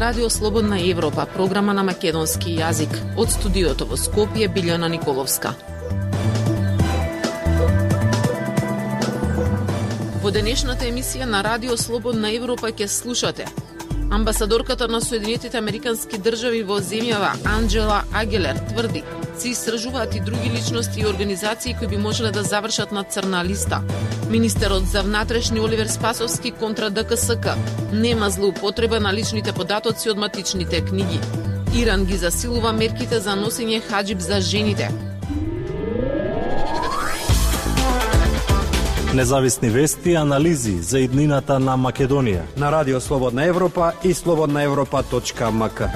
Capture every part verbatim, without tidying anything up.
Радио Слободна Европа, програма на македонски јазик. Од студиото во Скопје, Билјана Николовска. Во денешната емисија на Радио Слободна Европа ќе слушате: амбасадорката на Соединетите Американски држави во земјава Анџела Агелер тврди се истражуваат и други личности и организации кои би можеле да завршат на црна листа. Министерот за внатрешни Оливер Спасовски контра ДКСК: нема злоупотреба на личните податоци од матичните книги. Иран ги засилува мерките за носење хаџиб за жените. Независни вести и анализи за иднината на Македонија на Радио Слободна Европа и слободна европа точка ем ка.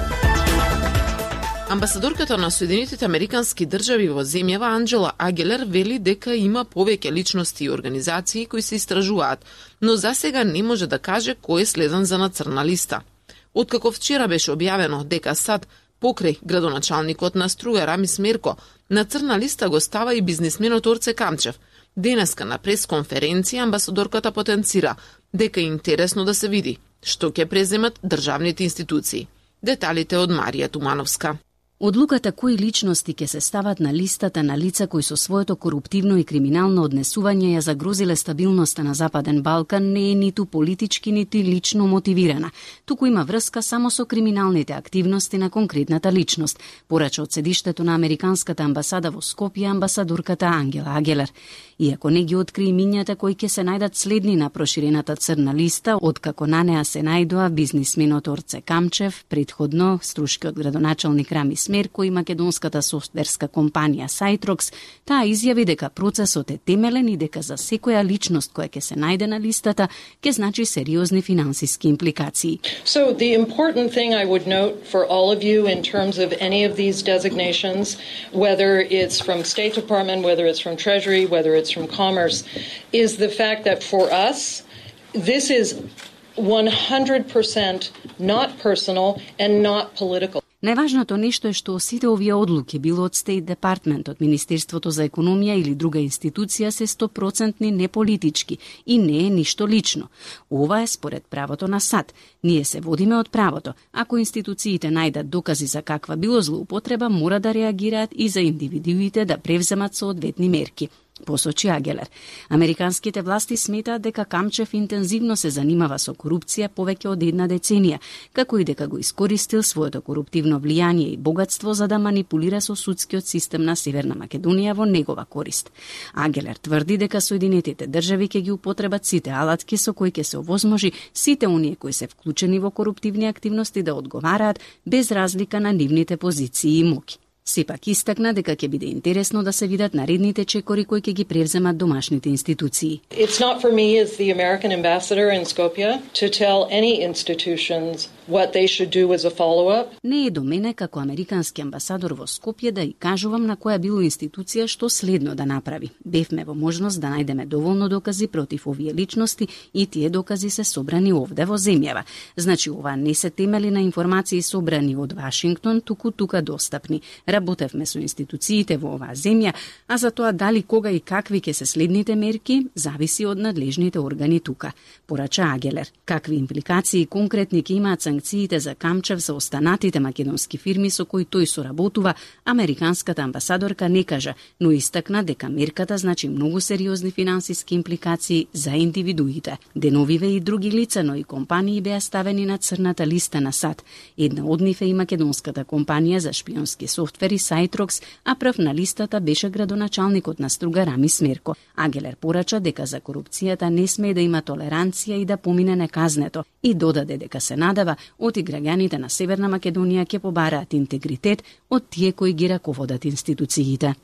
Амбасадорката на Соединетите Американски држави во земјава Анџела Агелер вели дека има повеќе личности и организации кои се истражуваат, но засега не може да каже кој е следен за на црна листа. Откако вчера беше објавено дека САД покрај градоначалникот на Струга Рамис Мерко на црна листа го става и бизнисменот Орце Камчев, денеска на пресконференција амбасадорката потенцира дека е интересно да се види што ќе преземат државните институции. Деталите од Марија Тумановска. Одлуката кои личности ќе се стават на листата на лица кои со своето коруптивно и криминално однесување ја загрозиле стабилноста на Западен Балкан не е ниту политички, нити лично мотивирана, туку има врска само со криминалните активности на конкретната личност, порача од седиштето на Американската амбасада во Скопје амбасадорката Ангела Агелер. Иако не ги откри имињата кои ќе се најдат следни на проширената црна листа, откако на неа се најдоа бизнисменот Орце Камчев, претходно струшкиот градоначалник Рамис Мерко и македонската софтверска компанија Сайтрокс, таа изјави дека процесот е темелен и дека за секоја личност која ќе се најде на листата ќе значи сериозни финансиски импликации. So the important thing I would note for all of you in terms of any of these designations, whether it's from State Department, whether it's from Treasury, whether it's from Commerce, is the fact that for us, this is one hundred percent not personal and not political. Најважното нешто е што сите овие одлуки, било од State Department, од Министерството за економија или друга институција, се сто проценти неполитички и не е ништо лично. Ова е според правото на САД. Ние се водиме од правото. Ако институциите најдат докази за каква било злоупотреба, мора да реагираат и за индивидуите да превземат соодветни мерки, посочи Агелер. Американските власти сметаат дека Камчев интензивно се занимава со корупција повеќе од една деценија, како и дека го искористил своето коруптивно влијание и богатство за да манипулира со судскиот систем на Северна Македонија во негова корист. Агелер тврди дека Соединетите држави ќе ги употребат сите алатки со кои ќе се овозможи сите оние кои се вклучени во коруптивни активности да одговараат без разлика на нивните позиции и моќ. Сепак истакна дека ќе биде интересно да се видат наредните чекори кои ќе ги превземат домашните институции. It's not for me as the American ambassador in Skopje to tell any institutions what they should do as a follow-up. Не е до мене како американски амбасадор во Скопје да и кажувам на која било институција што следно да направи. Бевме во можност да најдеме доволно докази против овие личности и тие докази се собрани овде во земјава. Значи ова не се темели на информации собрани од Вашингтон, туку тука достапни. Работевме со институциите во оваа земја, а за тоа дали, кога и какви ќе се следните мерки, зависи од надлежните органи тука, порача Агелер. Какви импликации конкретни ќе имаат санкциите за Камчев за останатите македонски фирми со кои тој соработува, американската амбасадорка не кажа, но истакна дека мерката значи многу сериозни финансиски импликации за индивидуите. Деновиве и други лица, но и компании беа ставени на црната листа на САД. Една од нив е и македонската компанија за шпионски софтвер Сайтрокс, а прв на листата беше градоначалникот на Струга Рамис Мерко. Агелер порача дека за корупцијата не смее да има толеранција и да помине неказнето и додаде дека се надава од и граѓаните на Северна Македонија ќе побараат интегритет од тие кои ги раководат институциите.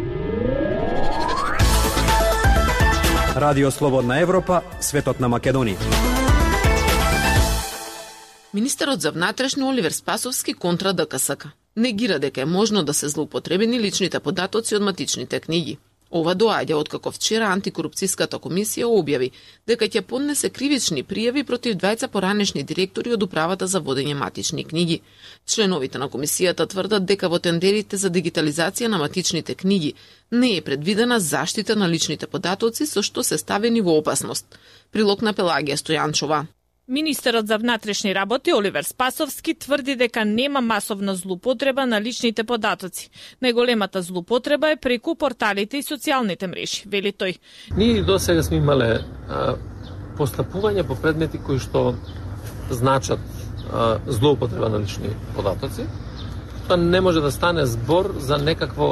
Радио Слободна Европа, светот на Македонија. Министерот за внатрешни Оливер Спасовски контра ДКСК негира дека е можно да се злоупотребени личните податоци од матичните книги. Ова доаѓа откако вчера антикорупцијската комисија објави дека ќе поднесе кривични пријави против двајца поранешни директори од управата за водење матични книги. Членовите на комисијата тврдат дека во тендерите за дигитализација на матичните книги не е предвидена заштита на личните податоци со што се ставени во опасност. Прилог на Пелагија Стојанчова. Министерот за внатрешни работи Оливер Спасовски тврди дека нема масовна злоупотреба на личните податоци. Најголемата злоупотреба е преку порталите и социјалните мрежи, вели тој. Ние до сега сме имале а, постапување по предмети кои што значат а, злоупотреба на лични податоци. Тоа не може да стане збор за некакво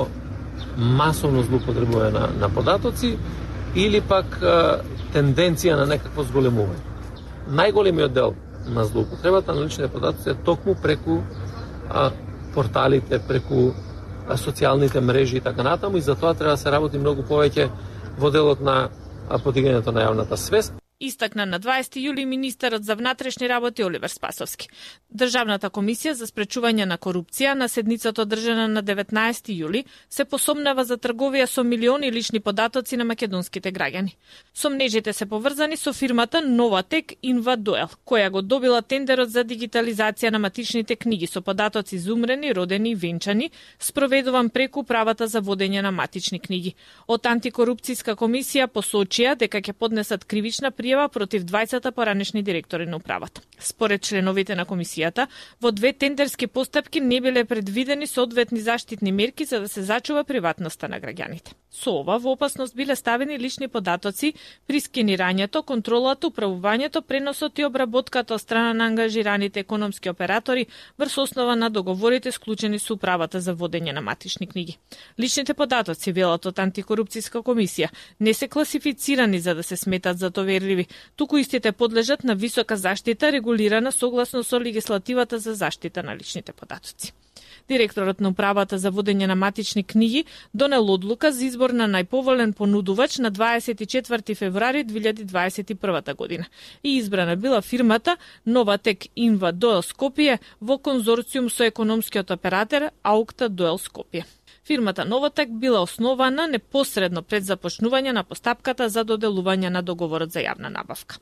масовно злоупотребување на, на податоци или пак а, тенденција на некакво зголемување. Најголемиот дел на злоупотребата на личните податоци е токму преку а, порталите, преку а, социјалните мрежи и така натаму, и затоа треба да се работи многу повеќе во делот на а, подигањето на јавната свест. Истакна на дваесети јули министерот за внатрешни работи Оливер Спасовски. Државната комисија за спречување на корупција на седницата одржана на деветнаесети јули се посомнава за трговија со милиони лични податоци на македонските граѓани. Сомнежите се поврзани со фирмата Новатек Инвадоел, која го добила тендерот за дигитализација на матичните книги со податоци за умрени, родени и венчани, спроведуван преку правата за водење на матични книги. Од антикорупцијска комисија посочија дека ќе поднесат кривична пријава против двајцата поранешни директори на управата. Според членовите на комисијата, во две тендерски постапки не биле предвидени соодветни заштитни мерки за да се зачува приватноста на граѓаните. Со ова во опасност биле ставени лични податоци при скенирањето, контролата, управувањето, преносот и обработката од страна на ангажираните економски оператори врз основа на договорите склучени со управата за водење на матични книги. Личните податоци, велат од антикорупцијска комисија, не се класифицирани за да се сметат за доверливи, туку истите подлежат на висока заштита регулирана согласно со легислативата за заштита на личните податоци. Директорот на управата за водење на матични книги донел одлука за избор на најповолен понудувач на дваесет и четврти февруари две илјади дваесет и прва година и избрана била фирмата Новатек Инва Доел Скопје во конзорциум со економскиот оператор Аукта Доел Скопје. Фирмата Новатек била основана непосредно пред започнување на постапката за доделување на договорот за јавна набавка.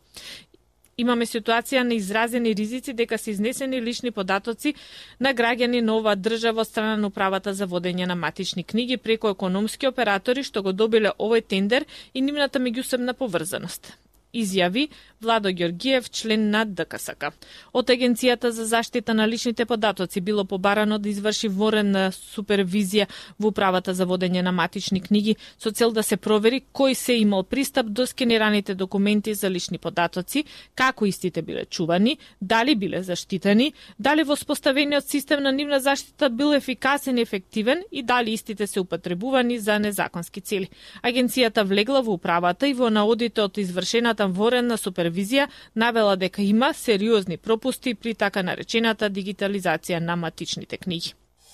Имаме ситуација на изразени ризици дека се изнесени лични податоци на граѓани на оваа држава од страна на управата за водење на матични книги преку економски оператори што го добиле овој тендер и нивната меѓусебна поврзаност. Изјави Владо Ѓоргиев, член на ДКСК. Од Агенцијата за заштита на личните податоци било побарано да изврши ворена супервизија во управата за водење на матични книги со цел да се провери кој се имал пристап до скенираните документи за лични податоци, како истите биле чувани, дали биле заштитени, дали воспоставениот систем на нивна заштита бил ефикасен и ефективен и дали истите се употребувани за незаконски цели. Агенцијата влегла во управата и во наодите од извршената ворена супервизија навела дека има сериозни пропусти при така наречената дигитализација на матичните книги.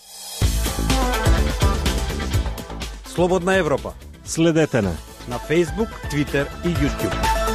Слободна Европа. Следете на на Facebook, Twitter и YouTube.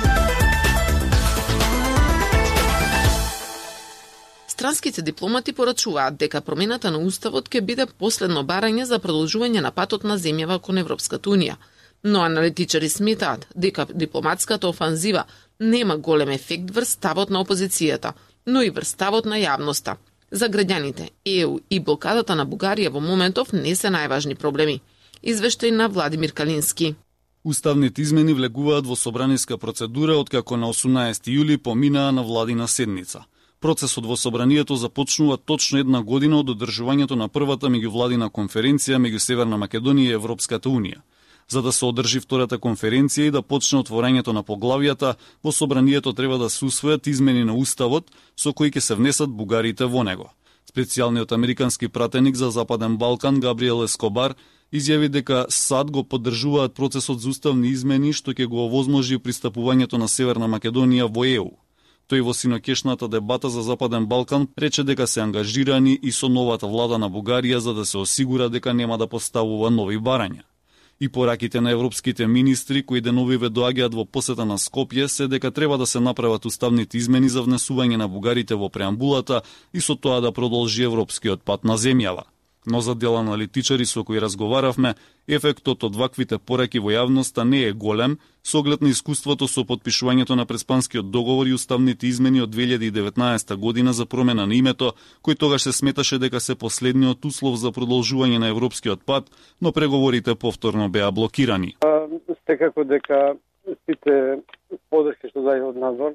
Странските дипломати порачуваат дека промената на уставот ќе биде последно барање за продолжување на патот на земјава кон Европската унија. Но аналитичари сметаат дека дипломатската офанзива нема голем ефект врз ставот на опозицијата, но и врз ставот на јавноста. За граѓаните, Е У и блокадата на Бугарија во моментов не се најважни проблеми. Извештај на Владимир Калински. Уставните измени влегуваат во собраниска процедура откако на осумнаесети јули поминаа на владина седница. Процесот во собранието започнува точно една година од одржувањето на првата меѓувладина конференција меѓу Северна Македонија и Европската унија. За да се одржи втората конференција и да почне отворањето на поглавијата, во собранието треба да се усвојат измени на уставот со кои ќе се внесат бугарите во него. Специјалниот американски пратеник за Западен Балкан Габриел Ескобар изјави дека САД го поддржуваат процесот за уставни измени што ќе го овозможи пристапувањето на Северна Македонија во Е У. Тој во синокешната дебата за Западен Балкан рече дека се ангажирани и со новата влада на Бугарија за да се осигура дека нема да поставува нови барања. И пораките на европските министри кои деновиве доаѓаат во посета на Скопје се дека треба да се направат уставните измени за внесување на бугарите во преамбулата и со тоа да продолжи европскиот пат на земјава. Но за дел аналитичари со кои разговаравме, ефектот од ваквите пораки во јавноста не е голем, со оглед на искуството со подпишувањето на Преспанскиот договор и уставните измени од две илјади и деветнаесета година за промена на името, кој тогаш се сметаше дека се последниот услов за продолжување на европскиот пат, но преговорите повторно беа блокирани. Секако дека сите подршки што даде од надвор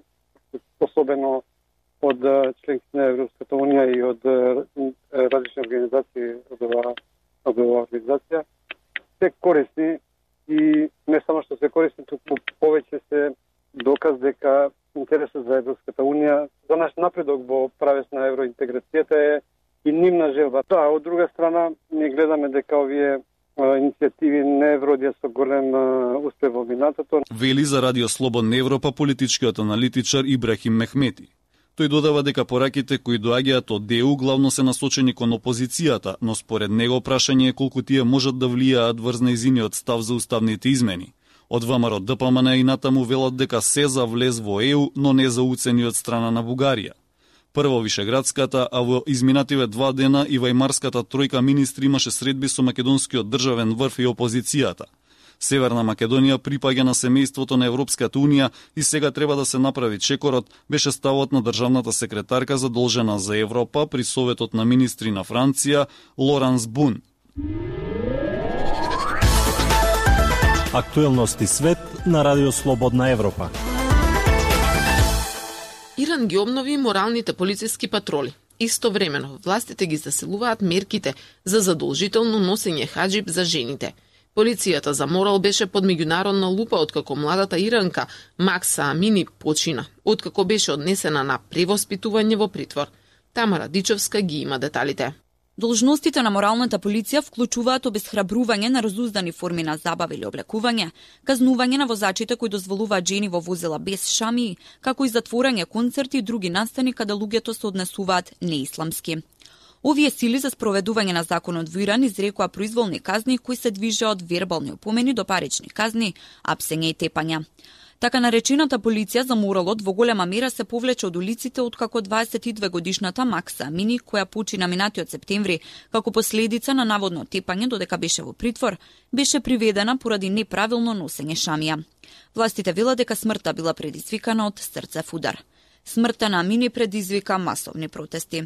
особено од членки на Европската унија и од различни организации од оваа од оваа организација се корисни и не само што се корисни, туку повеќе се доказ дека интересот за Европската унија, за наш напредок во правец на евроинтеграцијата е и нивна желба. Да, од друга страна, ние гледаме дека овие иницијативи не вродија со голем успех во минатото. Вели за Радио Слободна Европа политичкиот аналитичар Ибрахим Мехмети. Тој додава дека пораките кои доаѓаат од ДЕУ главно се насочени кон опозицијата, но според него прашање е колку тие можат да влијаат врз нејзиниот став за уставните измени. Од ВМРО ДПМН и натаму велат дека се за влез во ЕУ, но не за уцени од страна на Бугарија. Прво Вишеградската, а во изминативе два дена и Вајмарската тројка министри имаше средби со македонскиот државен врв и опозицијата. Северна Македонија припаѓа на семејството на Европската унија и сега треба да се направи чекорот, беше ставот на државната секретарка задолжена за Европа при Советот на министри на Франција Лоранс Бун. Актуелности свет на Радио Слободна Европа. Иран ги обнови моралните полициски патроли. Истовремено, властите ги засилуваат мерките за задолжително носење хаџиб за жените. Полицијата за морал беше под меѓународна лупа откако младата иранка Макса Амини почина, откако беше однесена на превоспитување во притвор. Тамара Дичовска ги има деталите. Должностите на моралната полиција вклучуваат обесхрабрување на разуздани форми на забава или облекување, казнување на возачите кои дозволуваат жени во возила без шамии, како и затворање концерти и други настани каде луѓето се однесуваат неисламски. Овие сили за спроведување на законот во Иран изрекоа произволни казни кои се движеа од вербални опомени до парични казни, апсење и тепања. Така наречената полиција за моралот во голема мера се повлече од улиците откако дваесет и две годишната Макса Амини, која почина минатиот септември како последица на наводно тепање додека беше во притвор, беше приведена поради неправилно носење шамија. Властите велат дека смртта била предизвикана од срцев удар. Смртта на Амини предизвика масовни протести.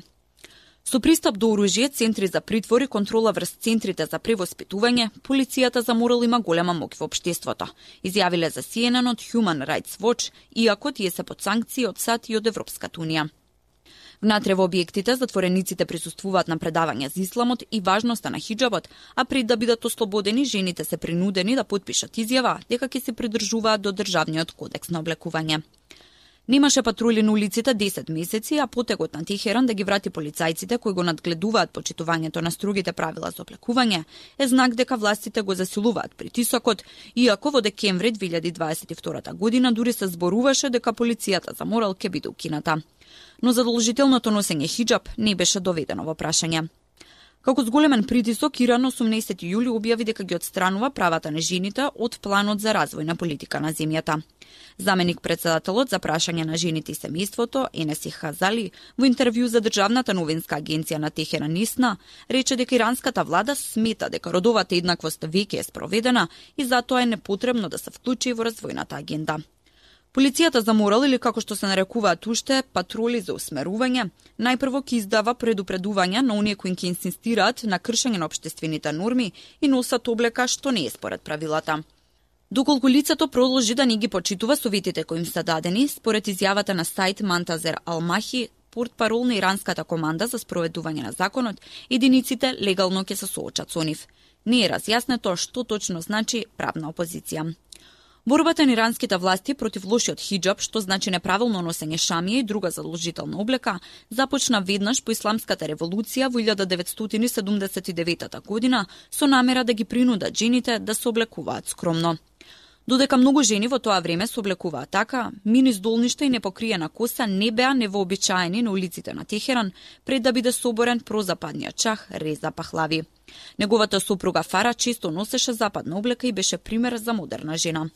Со пристап до оружје, центри за притвор и контрола врз центрите за превоспитување, полицијата за морал има голема моќ во општеството, изјавиле за Си Ен Ен од Human Rights Watch, иако тие се под санкции од САД и од Европската унија. Внатре во објектите, затворениците присуствуваат на предавања за исламот и важноста на хиџабот, а пред да бидат ослободени, жените се принудени да потпишат изјава дека ќе се придржуваат до државниот кодекс на облекување. Немаше патрули на улиците десет месеци, а потегот на Техеран да ги врати полицајците кои го надгледуваат почитувањето на строгите правила за облекување е знак дека властите го засилуваат притисокот, иако во декември две илјади дваесет и втора година дури се зборуваше дека полицијата за морал ќе биде укината. Но задолжителното носење хиџаб не беше доведено во прашање. Како зголемен притисок, Иран осумнаесети јули објави дека ги отстранува правата на жените од планот за развојна политика на земјата. Заменик председателот за прашање на жените и семејството, Енеси Хазали, во интервју за државната новинска агенција на Техеран Исна, рече дека иранската влада смета дека родовата еднаквост веќе е спроведена и затоа е непотребно да се вклучи во развојната агенда. Полицијата за морал, или како што се нарекуваат уште, патроли за усмерување, најпрво ќе издава предупредувања на оние кои ќе инсистираат на кршење на општествените норми и носат облека што не е според правилата. Доколку лицето продолжи да не ги почитува советите кои им се дадени, според изјавата на сајт Мантазер Алмахи, портпарол на иранската команда за спроведување на законот, единиците легално ќе се соочат со нив. Не е разјаснето што точно значи правна опозиција. Борбата на иранските власти против лошиот хиџаб, што значи неправилно носење шамија и друга задолжителна облека, започна веднаш по исламската револуција во илјада деветстотини седумдесет и девета година со намера да ги принудат жените да се облекуваат скромно. Додека многу жени во тоа време се облекуваат така, мини здолништа и непокриена коса не беа невообичаени на улиците на Техеран пред да биде соборен прозападниот шах Реза Пахлави. Неговата сопруга Фара често носеше западна облека и беше пример за модерна жена.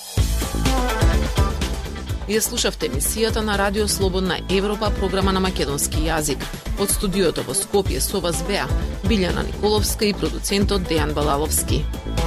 Ја слушавте емисијата на Радио Слободна Европа, програма на македонски јазик. Од студиото во Скопје со вас беа Билјана Николовска и продуцентот Дејан Балаловски.